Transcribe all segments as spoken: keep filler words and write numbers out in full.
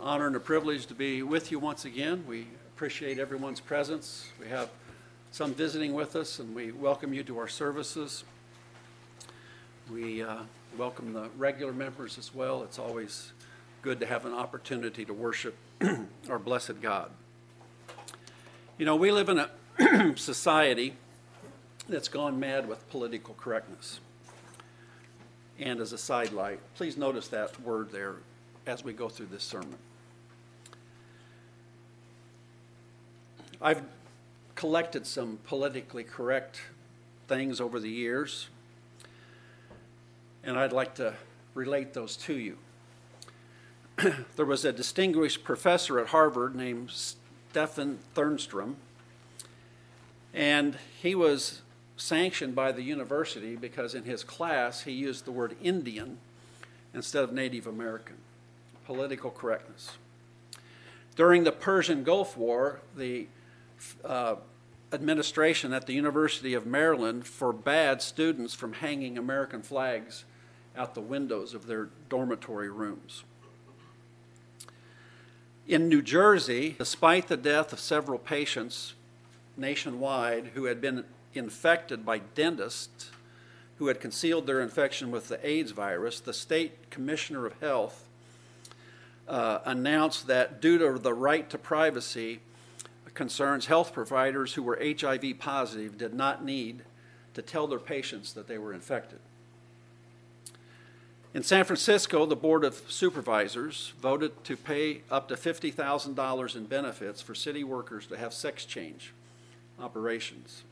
honor and a privilege to be with you once again. We appreciate everyone's presence. We have some visiting with us, and we welcome you to our services. We uh, welcome the regular members as well. It's always good to have an opportunity to worship our blessed God. You know, we live in a society that's gone mad with political correctness. And as a sidelight, please notice that word there as we go through this sermon. I've collected some politically correct things over the years, and I'd like to relate those to you. There was a distinguished professor at Harvard named Stephen Thernstrom, and he was sanctioned by the university because in his class he used the word Indian instead of Native American. Political correctness. During the Persian Gulf War, the uh, administration at the University of Maryland forbade students from hanging American flags out the windows of their dormitory rooms. In New Jersey, despite the death of several patients nationwide who had been infected by dentists who had concealed their infection with the AIDS virus, the state commissioner of health uh, announced that due to the right to privacy concerns, health providers who were H I V positive did not need to tell their patients that they were infected. In San Francisco, the Board of Supervisors voted to pay up to fifty thousand dollars in benefits for city workers to have sex change operations.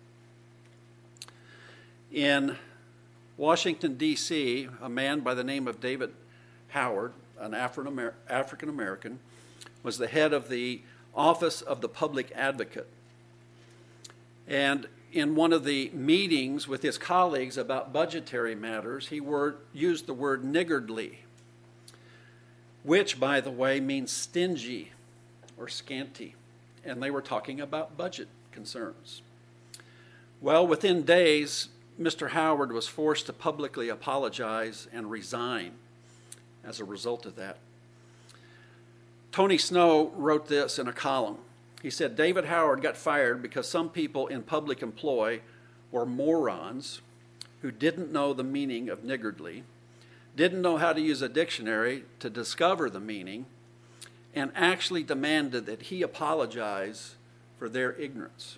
In Washington, D C, a man by the name of David Howard, an African American, was the head of the Office of the Public Advocate. And in one of the meetings with his colleagues about budgetary matters, he word, used the word niggardly, which, by the way, means stingy or scanty. And they were talking about budget concerns. Well, within days, Mister Howard was forced to publicly apologize and resign as a result of that. Tony Snow wrote this in a column. He said, David Howard got fired because some people in public employ were morons who didn't know the meaning of niggardly, didn't know how to use a dictionary to discover the meaning, and actually demanded that he apologize for their ignorance.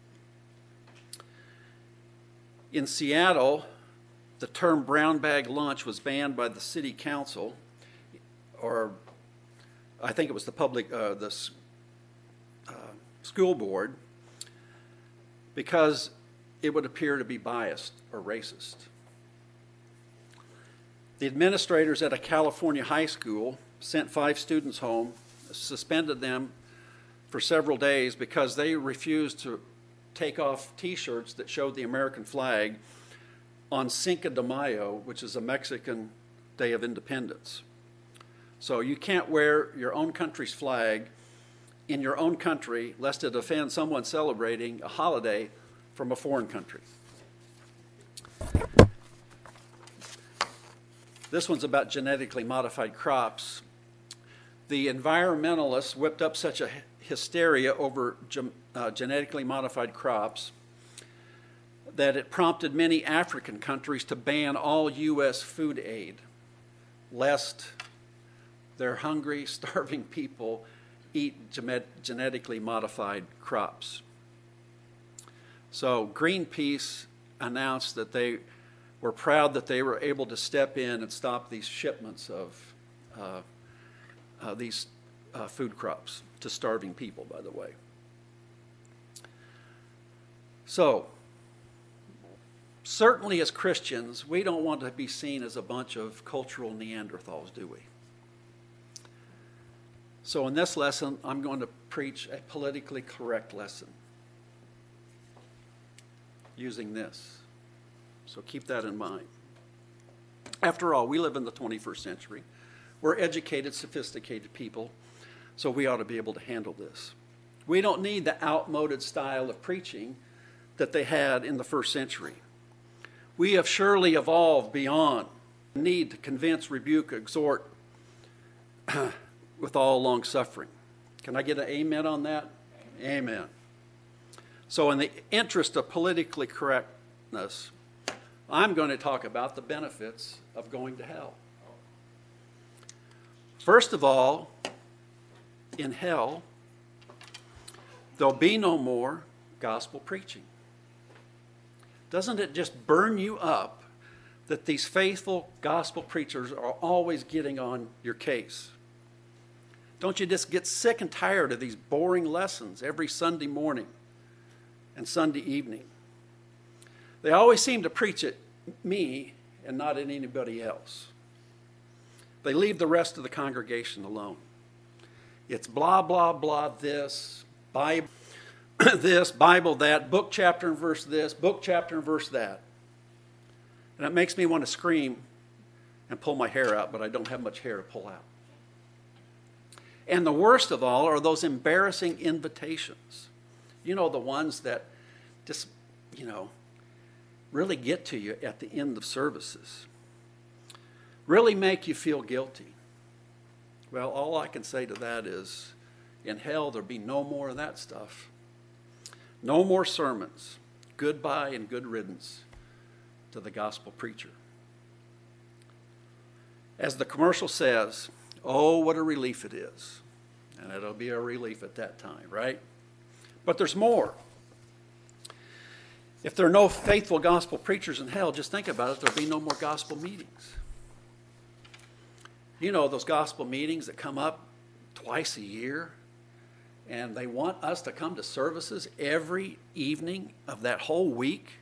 In Seattle, the term brown bag lunch was banned by the city council, or I think it was the public, uh, the uh, school board, because it would appear to be biased or racist. The administrators at a California high school sent five students home, suspended them for several days because they refused to take off T-shirts that showed the American flag on Cinco de Mayo, which is a Mexican Day of Independence. So you can't wear your own country's flag in your own country lest it offend someone celebrating a holiday from a foreign country. This one's about genetically modified crops. The environmentalists whipped up such a hysteria over ge- uh, genetically modified crops that it prompted many African countries to ban all U S food aid, lest their hungry, starving people eat gem- genetically modified crops. So Greenpeace announced that they were proud that they were able to step in and stop these shipments of uh, uh, these uh, food crops to starving people, by the way. So, certainly as Christians, we don't want to be seen as a bunch of cultural Neanderthals, do we? So in this lesson, I'm going to preach a politically correct lesson using this. So keep that in mind. After all, we live in the twenty-first century. We're educated, sophisticated people, so we ought to be able to handle this. We don't need the outmoded style of preaching that they had in the first century. We have surely evolved beyond the need to convince, rebuke, exhort with all long suffering. Can I get an amen on that? Amen. Amen. So in the interest of politically correctness, I'm going to talk about the benefits of going to hell. First of all, in hell, there'll be no more gospel preaching. Doesn't it just burn you up that these faithful gospel preachers are always getting on your case? Don't you just get sick and tired of these boring lessons every Sunday morning and Sunday evening? They always seem to preach at me and not at anybody else. They leave the rest of the congregation alone. It's blah, blah, blah, this, Bible, this, Bible, that, book, chapter, and verse this, book, chapter, and verse that. And it makes me want to scream and pull my hair out, but I don't have much hair to pull out. And the worst of all are those embarrassing invitations. You know, the ones that just, you know, really get to you at the end of services. Really make you feel guilty. Well, all I can say to that is, in hell, there'll be no more of that stuff. No more sermons. Goodbye and good riddance to the gospel preacher. As the commercial says, oh, what a relief it is. And it'll be a relief at that time, right? But there's more. If there are no faithful gospel preachers in hell, just think about it, there'll be no more gospel meetings. You know, those gospel meetings that come up twice a year, and they want us to come to services every evening of that whole week.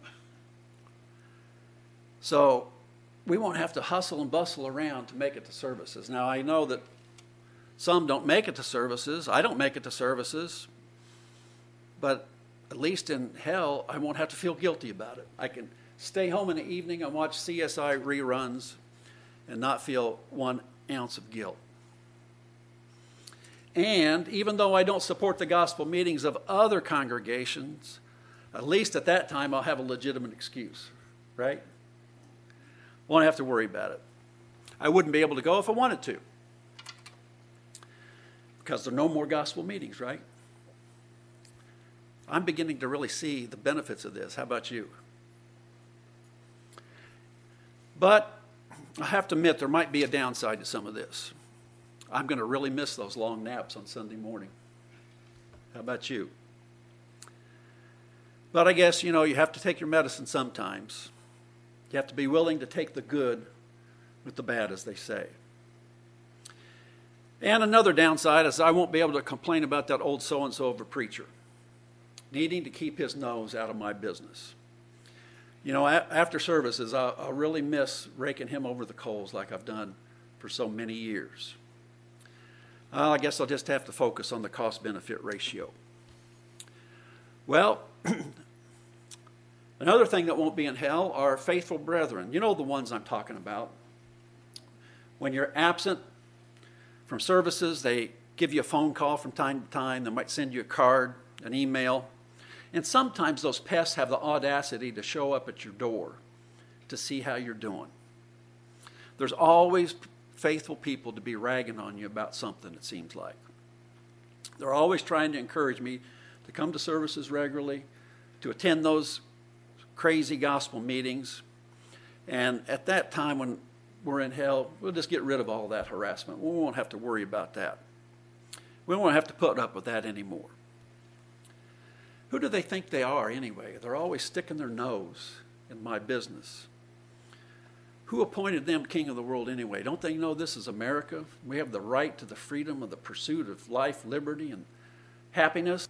So we won't have to hustle and bustle around to make it to services. Now, I know that some don't make it to services. I don't make it to services. But at least in hell, I won't have to feel guilty about it. I can stay home in the evening and watch C S I reruns and not feel one ounce of guilt. And even though I don't support the gospel meetings of other congregations, at least at that time I'll have a legitimate excuse, right? Won't have to worry about it. I wouldn't be able to go if I wanted to, because there are no more gospel meetings, right? I'm beginning to really see the benefits of this. How about you? But I have to admit there might be a downside to some of this. I'm going to really miss those long naps on Sunday morning. How about you? But I guess, you know, you have to take your medicine sometimes. You have to be willing to take the good with the bad, as they say. And another downside is I won't be able to complain about that old so-and-so of a preacher needing to keep his nose out of my business. You know, a- after services, I'll, I'll really miss raking him over the coals like I've done for so many years. Uh, I guess I'll just have to focus on the cost-benefit ratio. Well, another thing that won't be in hell are faithful brethren. You know the ones I'm talking about. When you're absent from services, they give you a phone call from time to time. They might send you a card, an email. And sometimes those pests have the audacity to show up at your door to see how you're doing. There's always faithful people to be ragging on you about something, it seems like. They're always trying to encourage me to come to services regularly, to attend those crazy gospel meetings. And at that time when we're in hell, we'll just get rid of all that harassment. We won't have to worry about that. We won't have to put up with that anymore. Who do they think they are anyway? They're always sticking their nose in my business. Who appointed them king of the world anyway? Don't they know this is America? We have the right to the freedom of the pursuit of life, liberty, and happiness.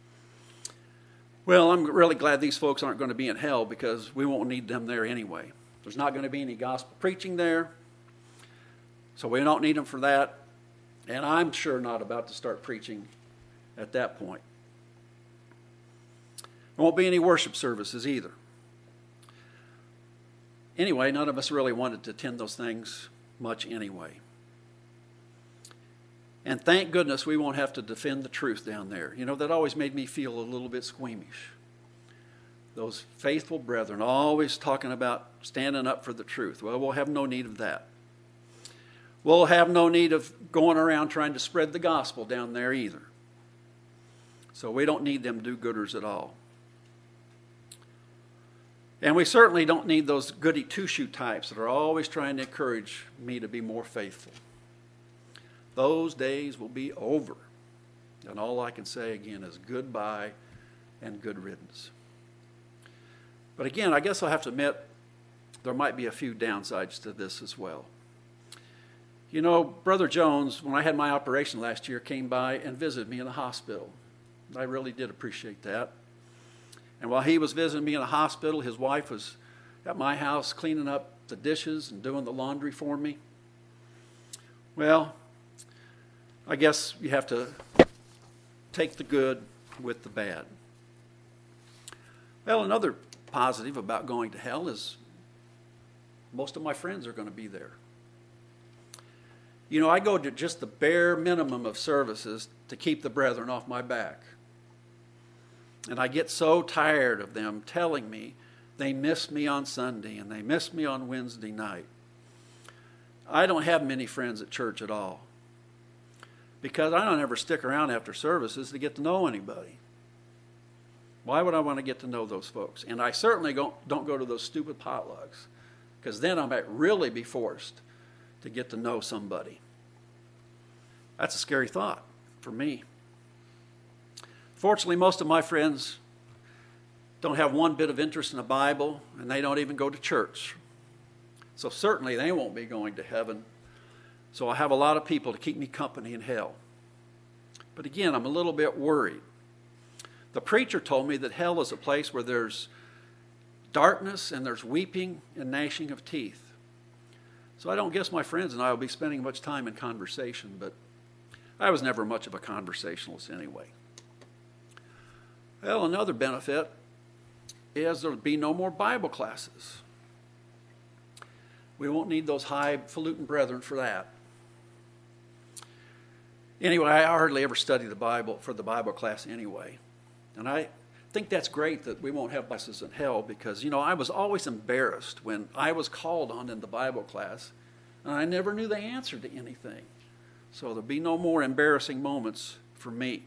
Well, I'm really glad these folks aren't going to be in hell, because we won't need them there anyway. There's not going to be any gospel preaching there, so we don't need them for that. And I'm sure not about to start preaching at that point. There won't be any worship services either. Anyway, none of us really wanted to attend those things much anyway. And thank goodness we won't have to defend the truth down there. You know, that always made me feel a little bit squeamish. Those faithful brethren always talking about standing up for the truth. Well, we'll have no need of that. we'll have no need of going around trying to spread the gospel down there either. So we don't need them do-gooders at all. And we certainly don't need those goody two-shoe types that are always trying to encourage me to be more faithful. Those days will be over. And all I can say again is goodbye and good riddance. But again, I guess I'll have to admit there might be a few downsides to this as well. You know, Brother Jones, when I had my operation last year, came by and visited me in the hospital. I really did appreciate that. And while he was visiting me in the hospital, his wife was at my house cleaning up the dishes and doing the laundry for me. Well, I guess you have to take the good with the bad. Well, another positive about going to hell is most of my friends are going to be there. You know, I go to just the bare minimum of services to keep the brethren off my back. And I get so tired of them telling me they miss me on Sunday and they miss me on Wednesday night. I don't have many friends at church at all, because I don't ever stick around after services to get to know anybody. Why would I want to get to know those folks? And I certainly don't, don't go to those stupid potlucks, because then I might really be forced to get to know somebody. That's a scary thought for me. Fortunately, most of my friends don't have one bit of interest in the Bible, and they don't even go to church. So certainly they won't be going to heaven. So I have a lot of people to keep me company in hell. But again, I'm a little bit worried. The preacher told me that hell is a place where there's darkness and there's weeping and gnashing of teeth. So I don't guess my friends and I will be spending much time in conversation, but I was never much of a conversationalist anyway. Well, another benefit is there'll be no more Bible classes. We won't need those highfalutin brethren for that. Anyway, I hardly ever study the Bible for the Bible class anyway. And I think that's great that we won't have classes in hell, because, you know, I was always embarrassed when I was called on in the Bible class, and I never knew the answer to anything. So there'll be no more embarrassing moments for me.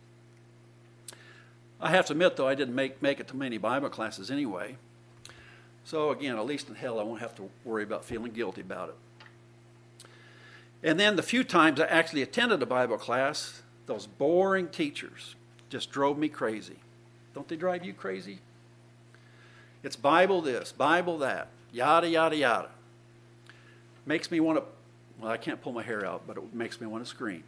I have to admit, though, I didn't make, make it to many Bible classes anyway. So again, at least in hell, I won't have to worry about feeling guilty about it. And then the few times I actually attended a Bible class, those boring teachers just drove me crazy. Don't they drive you crazy? It's Bible this, Bible that, yada, yada, yada. Makes me want to, well, I can't pull my hair out, but it makes me want to scream.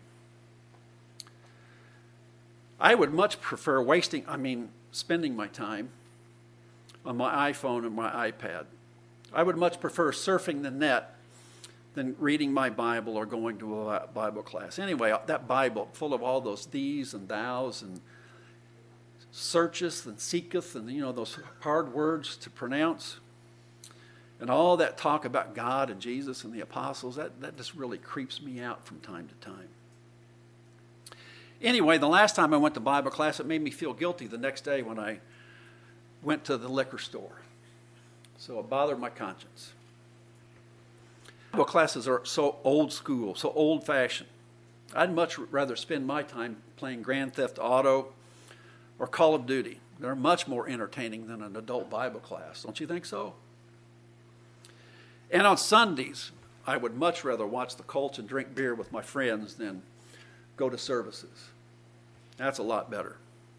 I would much prefer wasting, I mean, spending my time on my iPhone and my iPad. I would much prefer surfing the net than reading my Bible or going to a Bible class. Anyway, that Bible full of all those these and thous and searcheth and seeketh and, you know, those hard words to pronounce, and all that talk about God and Jesus and the apostles, that, that just really creeps me out from time to time. Anyway, the last time I went to Bible class, it made me feel guilty the next day when I went to the liquor store. So it bothered my conscience. Bible classes are so old school, so old-fashioned. I'd much rather spend my time playing Grand Theft Auto or Call of Duty. They're much more entertaining than an adult Bible class. Don't you think so? And on Sundays, I would much rather watch the Colts and drink beer with my friends than go to services. That's a lot better.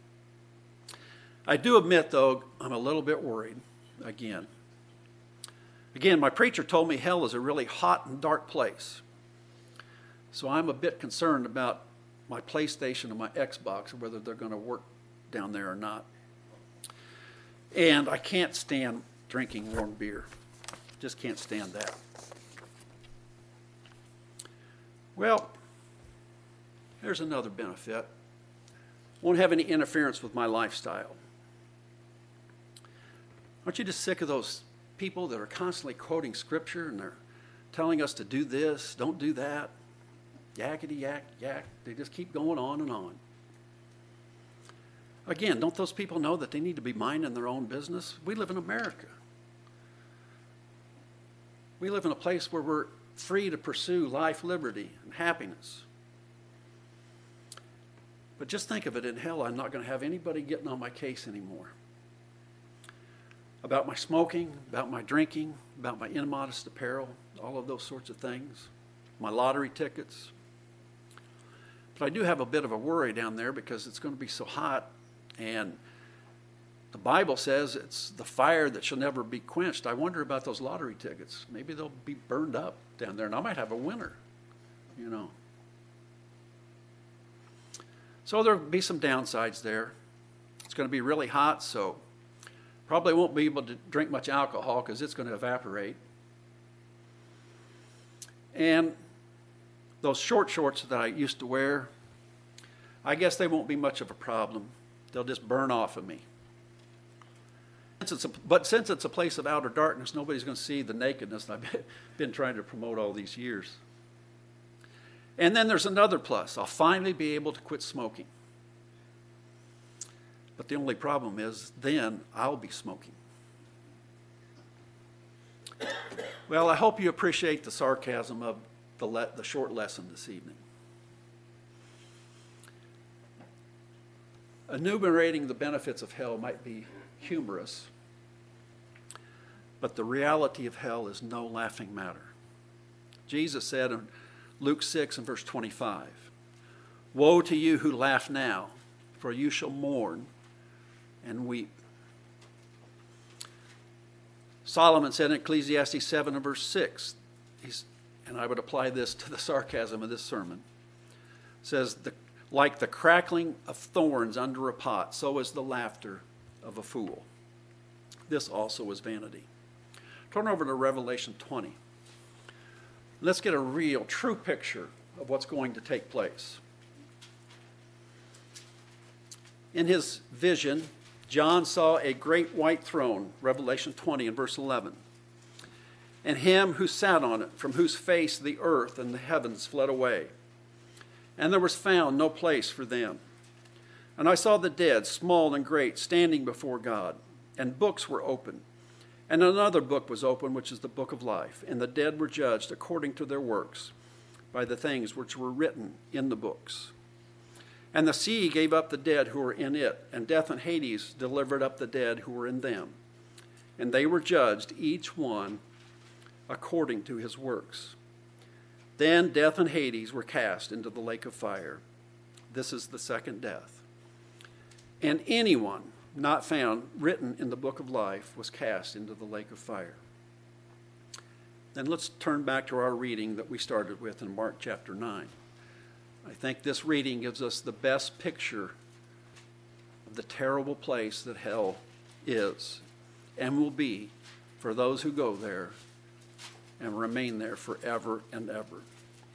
I do admit, though, I'm a little bit worried again. Again, my preacher told me hell is a really hot and dark place. So I'm a bit concerned about my PlayStation and my Xbox, whether they're going to work down there or not. And I can't stand drinking warm beer. Just can't stand that. Well, here's another benefit. Won't have any interference with my lifestyle. Aren't you just sick of those people that are constantly quoting Scripture and they're telling us to do this, don't do that, yakety yak yak? They just keep going on and on. Again, don't those people know that they need to be minding their own business? We live in America. We live in a place where we're free to pursue life, liberty, and happiness. But just think of it, in hell, I'm not going to have anybody getting on my case anymore. About my smoking, about my drinking, about my immodest apparel, all of those sorts of things, my lottery tickets. But I do have a bit of a worry down there because it's going to be so hot, and the Bible says it's the fire that shall never be quenched. I wonder about those lottery tickets. Maybe they'll be burned up down there, and I might have a winner, you know. So there'll be some downsides there. It's going to be really hot, so probably won't be able to drink much alcohol because it's going to evaporate. And those short shorts that I used to wear, I guess they won't be much of a problem. They'll just burn off of me. Since it's a, but since it's a place of outer darkness, nobody's going to see the nakedness that I've been trying to promote all these years. And then there's another plus. I'll finally be able to quit smoking. But the only problem is then I'll be smoking. Well, I hope you appreciate the sarcasm of the, le- the short lesson this evening. Enumerating the benefits of hell might be humorous, but the reality of hell is no laughing matter. Jesus said in Luke six and verse twenty-five, "Woe to you who laugh now, for you shall mourn and weep." Solomon said in Ecclesiastes seven and verse six, he's, and I would apply this to the sarcasm of this sermon, says, the, like the crackling of thorns under a pot, so is the laughter of a fool. This also is vanity. Turn over to Revelation twenty. Let's get a real, true picture of what's going to take place. In his vision, John saw a great white throne, Revelation twenty and verse eleven, and him who sat on it, from whose face the earth and the heavens fled away, and there was found no place for them. And I saw the dead, small and great, standing before God, and books were opened. And another book was opened, which is the book of life, and the dead were judged according to their works by the things which were written in the books. And the sea gave up the dead who were in it, and death and Hades delivered up the dead who were in them. And they were judged, each one according to his works. Then death and Hades were cast into the lake of fire. This is the second death. And anyone not found written in the book of life was cast into the lake of fire. Then let's turn back to our reading that we started with in Mark chapter nine. I think this reading gives us the best picture of the terrible place that hell is and will be for those who go there and remain there forever and ever.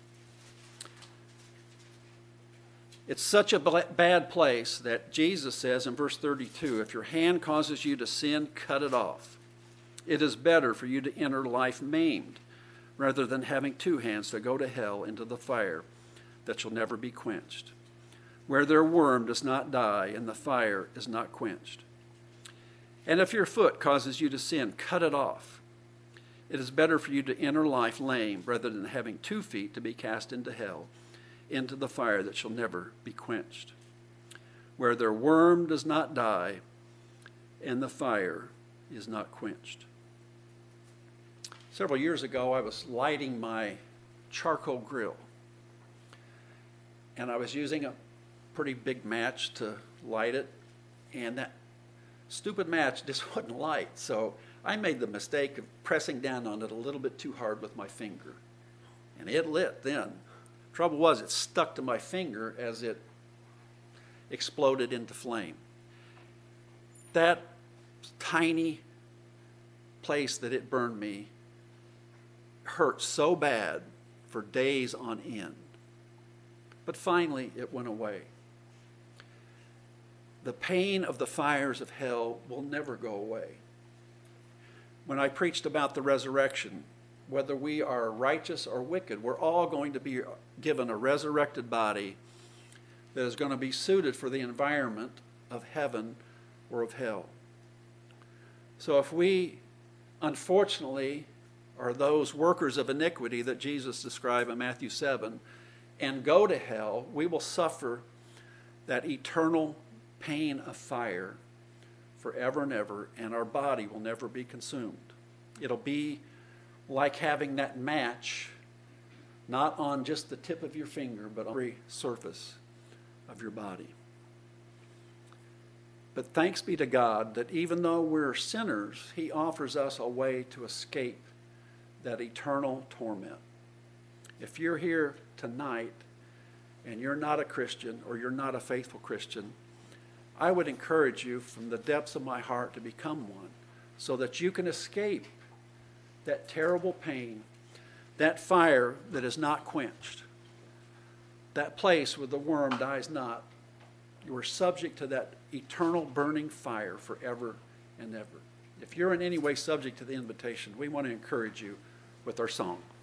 It's such a bad place that Jesus says in verse thirty-two, if your hand causes you to sin, cut it off. It is better for you to enter life maimed rather than having two hands to go to hell into the fire that shall never be quenched, where their worm does not die and the fire is not quenched. And if your foot causes you to sin, cut it off. It is better for you to enter life lame rather than having two feet to be cast into hell, into the fire that shall never be quenched, where their worm does not die and the fire is not quenched. Several years ago, I was lighting my charcoal grill, and I was using a pretty big match to light it, and that stupid match just wouldn't light, so I made the mistake of pressing down on it a little bit too hard with my finger, and it lit then. Trouble was, it stuck to my finger as it exploded into flame. That tiny place that it burned me hurt so bad for days on end. But finally, it went away. The pain of the fires of hell will never go away. When I preached about the resurrection, whether we are righteous or wicked, we're all going to be given a resurrected body that is going to be suited for the environment of heaven or of hell. So if we, unfortunately, are those workers of iniquity that Jesus described in Matthew seven and go to hell, we will suffer that eternal pain of fire forever and ever, and our body will never be consumed. It'll be like having that match not on just the tip of your finger, but on every surface of your body. But thanks be to God that even though we're sinners, He offers us a way to escape that eternal torment. If you're here tonight and you're not a Christian or you're not a faithful Christian, I would encourage you from the depths of my heart to become one so that you can escape that terrible pain, that fire that is not quenched, that place where the worm dies not. You are subject to that eternal burning fire forever and ever. If you're in any way subject to the invitation, we want to encourage you with our song.